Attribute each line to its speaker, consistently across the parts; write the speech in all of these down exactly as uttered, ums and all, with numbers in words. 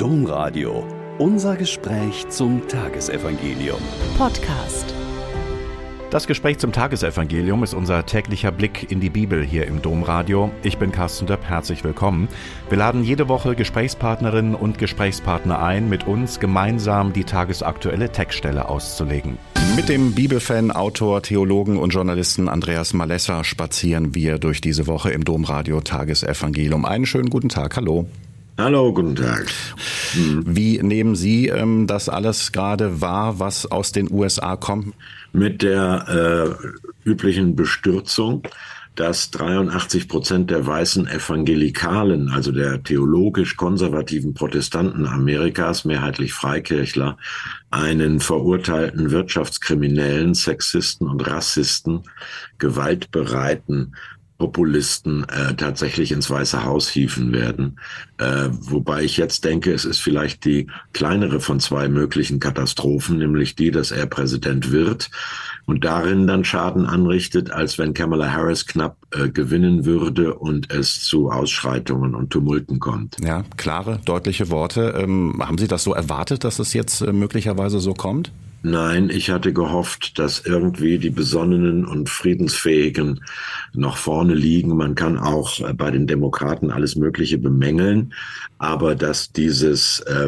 Speaker 1: Domradio. Unser Gespräch zum Tagesevangelium.
Speaker 2: Podcast.
Speaker 3: Das Gespräch zum Tagesevangelium ist unser täglicher Blick in die Bibel hier im Domradio. Ich bin Carsten Döpp, herzlich willkommen. Wir laden jede Woche Gesprächspartnerinnen und Gesprächspartner ein, mit uns gemeinsam die tagesaktuelle Textstelle auszulegen. Mit dem Bibelfan, Autor, Theologen und Journalisten Andreas Malessa spazieren wir durch diese Woche im Domradio Tagesevangelium. Einen schönen guten Tag, hallo.
Speaker 4: Hallo, guten Tag.
Speaker 3: Hm. Wie nehmen Sie ähm, das alles gerade wahr, was aus den U S A kommt?
Speaker 4: Mit der äh, üblichen Bestürzung, dass dreiundachtzig Prozent der weißen Evangelikalen, also der theologisch-konservativen Protestanten Amerikas, mehrheitlich Freikirchler, einen verurteilten Wirtschaftskriminellen, Sexisten und Rassisten, gewaltbereiten Populisten äh, tatsächlich ins Weiße Haus hieven werden. Äh, wobei ich jetzt denke, es ist vielleicht die kleinere von zwei möglichen Katastrophen, nämlich die, dass er Präsident wird und darin dann Schaden anrichtet, als wenn Kamala Harris knapp äh, gewinnen würde und es zu Ausschreitungen und Tumulten kommt.
Speaker 3: Ja, klare, deutliche Worte. Ähm, haben Sie das so erwartet, dass es jetzt äh, möglicherweise so kommt?
Speaker 4: Nein, ich hatte gehofft, dass irgendwie die Besonnenen und Friedensfähigen noch vorne liegen. Man kann auch bei den Demokraten alles Mögliche bemängeln, aber dass dieses äh,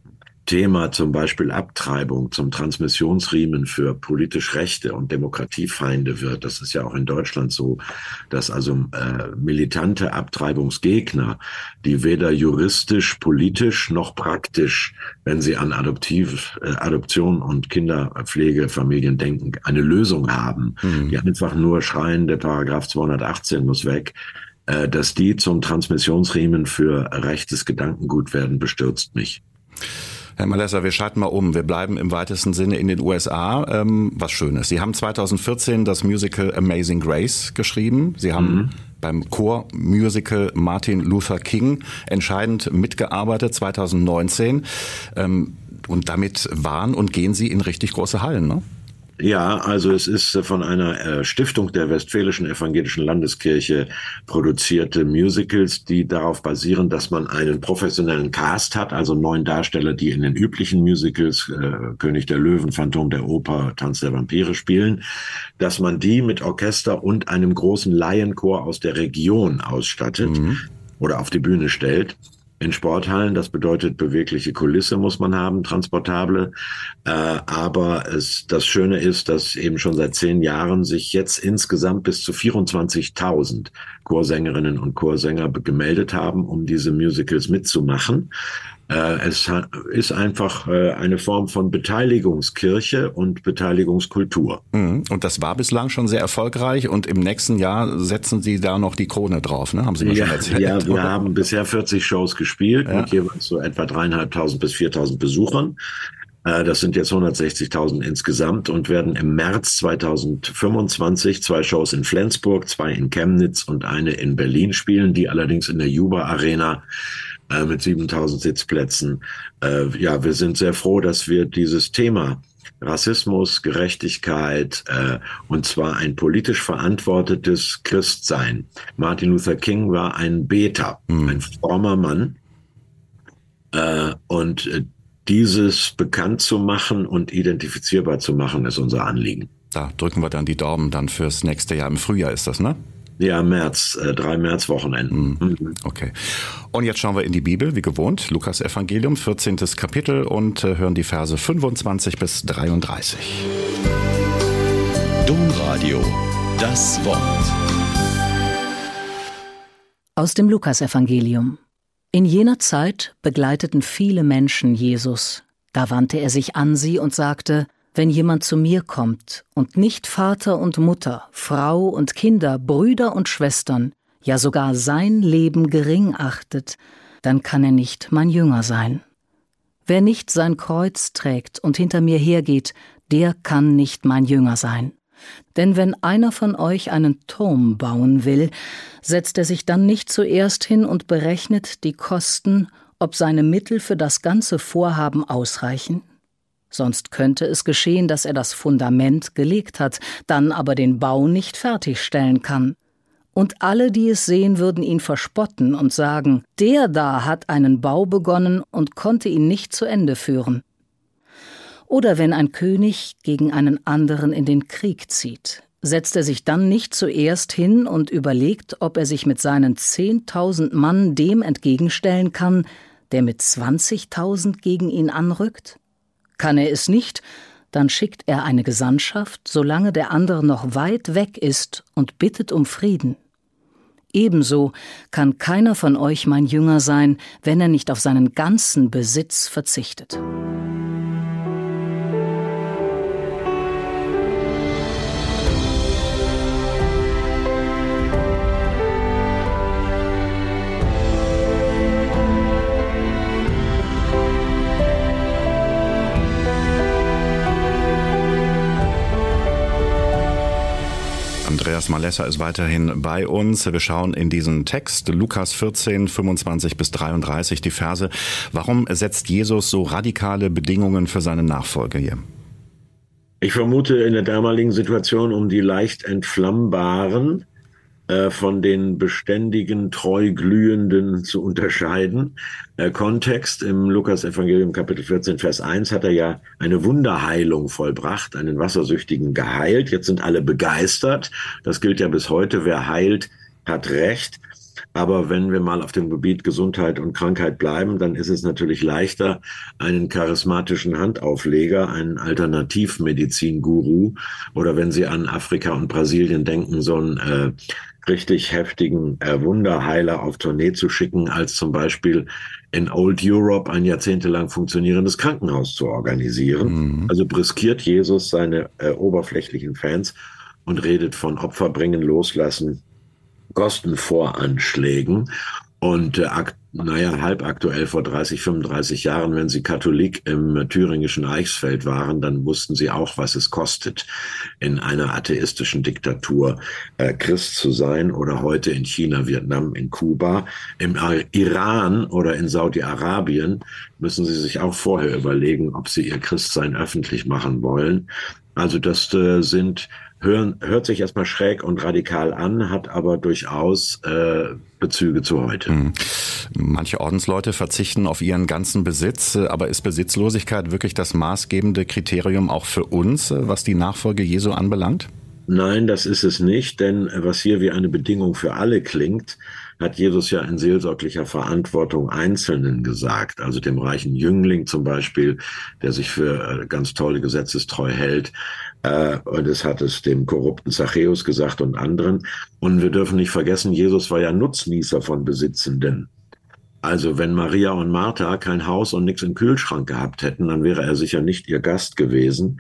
Speaker 4: Thema zum Beispiel Abtreibung zum Transmissionsriemen für politisch Rechte und Demokratiefeinde wird. Das ist ja auch in Deutschland so, dass also äh, militante Abtreibungsgegner, die weder juristisch, politisch noch praktisch, wenn sie an Adoptiv, äh, Adoption und Kinderpflegefamilien denken, eine Lösung haben, mhm. die einfach nur schreien, der Paragraph zweihundertachtzehn muss weg, äh, dass die zum Transmissionsriemen für rechtes Gedankengut werden, bestürzt mich.
Speaker 3: Herr Malessa, wir schalten mal um. Wir bleiben im weitesten Sinne in den U S A. Ähm, was Schönes. Sie haben zweitausendvierzehn das Musical Amazing Grace geschrieben. Sie haben mhm. beim Chormusical Martin Luther King entscheidend mitgearbeitet, zweitausendneunzehn. Ähm, und damit waren und gehen Sie in richtig große Hallen, ne?
Speaker 4: Ja, also es ist von einer Stiftung der Westfälischen Evangelischen Landeskirche produzierte Musicals, die darauf basieren, dass man einen professionellen Cast hat, also neun Darsteller, die in den üblichen Musicals äh, König der Löwen, Phantom der Oper, Tanz der Vampire spielen, dass man die mit Orchester und einem großen Laienchor aus der Region ausstattet mhm. oder auf die Bühne stellt. In Sporthallen, das bedeutet bewegliche Kulisse muss man haben, transportable. Äh, aber es, das Schöne ist, dass eben schon seit zehn Jahren sich jetzt insgesamt bis zu vierundzwanzigtausend Chorsängerinnen und Chorsänger gemeldet haben, um diese Musicals mitzumachen. Äh, es ha- ist einfach äh, eine Form von Beteiligungskirche und Beteiligungskultur.
Speaker 3: Und das war bislang schon sehr erfolgreich und im nächsten Jahr setzen Sie da noch die Krone drauf, ne? Haben Sie mir
Speaker 4: ja,
Speaker 3: schon erzählt.
Speaker 4: Ja, wir haben bisher vierzig Shows gespielt
Speaker 3: ja.
Speaker 4: mit jeweils so etwa dreieinhalbtausend bis viertausend Besuchern. Das sind jetzt hundertsechzigtausend insgesamt und werden im März zweitausendfünfundzwanzig zwei Shows in Flensburg, zwei in Chemnitz und eine in Berlin spielen, die allerdings in der Juba Arena äh, mit siebentausend Sitzplätzen. Äh, ja, wir sind sehr froh, dass wir dieses Thema Rassismus, Gerechtigkeit äh, und zwar ein politisch verantwortetes Christsein. Martin Luther King war ein Beter, mhm. ein frommer Mann äh, und äh, dieses bekannt zu machen und identifizierbar zu machen, ist unser Anliegen.
Speaker 3: Da drücken wir dann die Daumen dann fürs nächste Jahr. Im Frühjahr ist das, ne?
Speaker 4: Ja, März, äh, drei Märzwochenenden.
Speaker 3: Mhm. Okay. Und jetzt schauen wir in die Bibel, wie gewohnt. Lukas Evangelium, vierzehntes Kapitel und äh, hören die Verse fünfundzwanzig bis dreiunddreißig.
Speaker 1: Domradio, das Wort.
Speaker 2: Aus dem Lukas-Evangelium. In jener Zeit begleiteten viele Menschen Jesus. Da wandte er sich an sie und sagte: Wenn jemand zu mir kommt und nicht Vater und Mutter, Frau und Kinder, Brüder und Schwestern, ja sogar sein Leben gering achtet, dann kann er nicht mein Jünger sein. Wer nicht sein Kreuz trägt und hinter mir hergeht, der kann nicht mein Jünger sein. Denn wenn einer von euch einen Turm bauen will, setzt er sich dann nicht zuerst hin und berechnet die Kosten, ob seine Mittel für das ganze Vorhaben ausreichen? Sonst könnte es geschehen, dass er das Fundament gelegt hat, dann aber den Bau nicht fertigstellen kann. Und alle, die es sehen, würden ihn verspotten und sagen, der da hat einen Bau begonnen und konnte ihn nicht zu Ende führen. Oder wenn ein König gegen einen anderen in den Krieg zieht, setzt er sich dann nicht zuerst hin und überlegt, ob er sich mit seinen zehntausend Mann dem entgegenstellen kann, der mit zwanzigtausend gegen ihn anrückt? Kann er es nicht, dann schickt er eine Gesandtschaft, solange der andere noch weit weg ist, und bittet um Frieden. Ebenso kann keiner von euch mein Jünger sein, wenn er nicht auf seinen ganzen Besitz verzichtet.
Speaker 3: Andreas Malessa ist weiterhin bei uns. Wir schauen in diesen Text, Lukas vierzehn, fünfundzwanzig bis dreiunddreißig, die Verse. Warum setzt Jesus so radikale Bedingungen für seine Nachfolge hier?
Speaker 4: Ich vermute in der damaligen Situation, um die leicht entflammbaren äh, von den beständigen, treu glühenden zu unterscheiden. Äh, Kontext im Lukas-Evangelium Kapitel vierzehn, Vers eins hat er ja eine Wunderheilung vollbracht, einen Wassersüchtigen geheilt. Jetzt sind alle begeistert. Das gilt ja bis heute. Wer heilt, hat Recht. Aber wenn wir mal auf dem Gebiet Gesundheit und Krankheit bleiben, dann ist es natürlich leichter, einen charismatischen Handaufleger, einen Alternativmedizin-Guru oder wenn Sie an Afrika und Brasilien denken, so einen äh, richtig heftigen äh, Wunderheiler auf Tournee zu schicken, als zum Beispiel in Old Europe ein jahrzehntelang funktionierendes Krankenhaus zu organisieren. Mhm. Also briskiert Jesus seine äh, oberflächlichen Fans und redet von Opfer bringen, loslassen, Kostenvoranschlägen und äh, akt, naja, halb aktuell vor dreißig, fünfunddreißig Jahren, wenn Sie Katholik im thüringischen Eichsfeld waren, dann wussten Sie auch, was es kostet, in einer atheistischen Diktatur äh, Christ zu sein oder heute in China, Vietnam, in Kuba. Im Iran oder in Saudi-Arabien müssen Sie sich auch vorher überlegen, ob Sie Ihr Christsein öffentlich machen wollen. Also das äh, sind Hören, hört sich erstmal schräg und radikal an, hat aber durchaus äh, Bezüge zu heute. Mhm.
Speaker 3: Manche Ordensleute verzichten auf ihren ganzen Besitz, aber ist Besitzlosigkeit wirklich das maßgebende Kriterium auch für uns, was die Nachfolge Jesu anbelangt?
Speaker 4: Nein, das ist es nicht, denn was hier wie eine Bedingung für alle klingt, hat Jesus ja in seelsorglicher Verantwortung Einzelnen gesagt, also dem reichen Jüngling zum Beispiel, der sich für ganz tolle gesetzestreu hält, äh, und es hat es dem korrupten Zachäus gesagt und anderen. Und wir dürfen nicht vergessen, Jesus war ja Nutznießer von Besitzenden. Also wenn Maria und Martha kein Haus und nichts im Kühlschrank gehabt hätten, dann wäre er sicher nicht ihr Gast gewesen.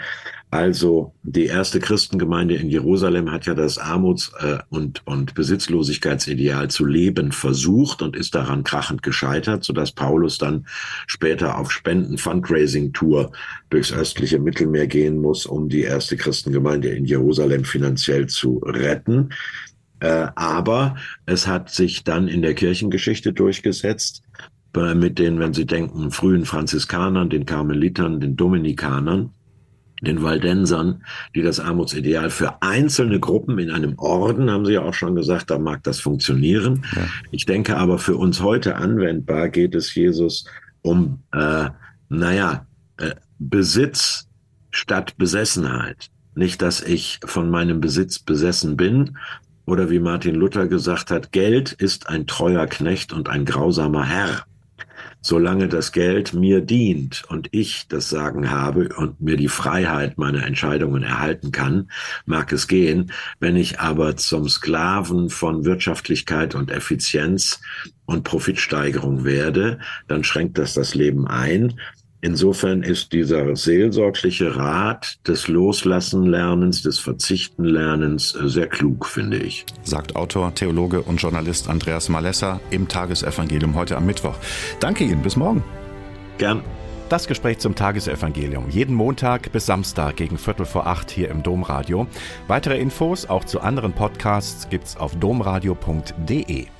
Speaker 4: Also die erste Christengemeinde in Jerusalem hat ja das Armuts- äh, und, und Besitzlosigkeitsideal zu leben versucht und ist daran krachend gescheitert, sodass Paulus dann später auf Spenden-Fundraising-Tour durchs östliche Mittelmeer gehen muss, um die erste Christengemeinde in Jerusalem finanziell zu retten. Äh, aber es hat sich dann in der Kirchengeschichte durchgesetzt, äh, mit den, wenn Sie denken, frühen Franziskanern, den Karmelitern, den Dominikanern, den Waldensern, die das Armutsideal für einzelne Gruppen in einem Orden, haben Sie ja auch schon gesagt, da mag das funktionieren. Ja. Ich denke aber für uns heute anwendbar geht es Jesus um, äh, naja, äh, Besitz statt Besessenheit. Nicht, dass ich von meinem Besitz besessen bin, oder wie Martin Luther gesagt hat, Geld ist ein treuer Knecht und ein grausamer Herr. Solange das Geld mir dient und ich das Sagen habe und mir die Freiheit meiner Entscheidungen erhalten kann, mag es gehen. Wenn ich aber zum Sklaven von Wirtschaftlichkeit und Effizienz und Profitsteigerung werde, dann schränkt das das Leben ein. Insofern ist dieser seelsorgliche Rat des Loslassenlernens, des Verzichtenlernens sehr klug, finde ich.
Speaker 3: Sagt Autor, Theologe und Journalist Andreas Malessa im Tagesevangelium heute am Mittwoch. Danke Ihnen, bis morgen.
Speaker 4: Gern.
Speaker 3: Das Gespräch zum Tagesevangelium. Jeden Montag bis Samstag gegen Viertel vor acht hier im Domradio. Weitere Infos auch zu anderen Podcasts gibt's auf domradio punkt de.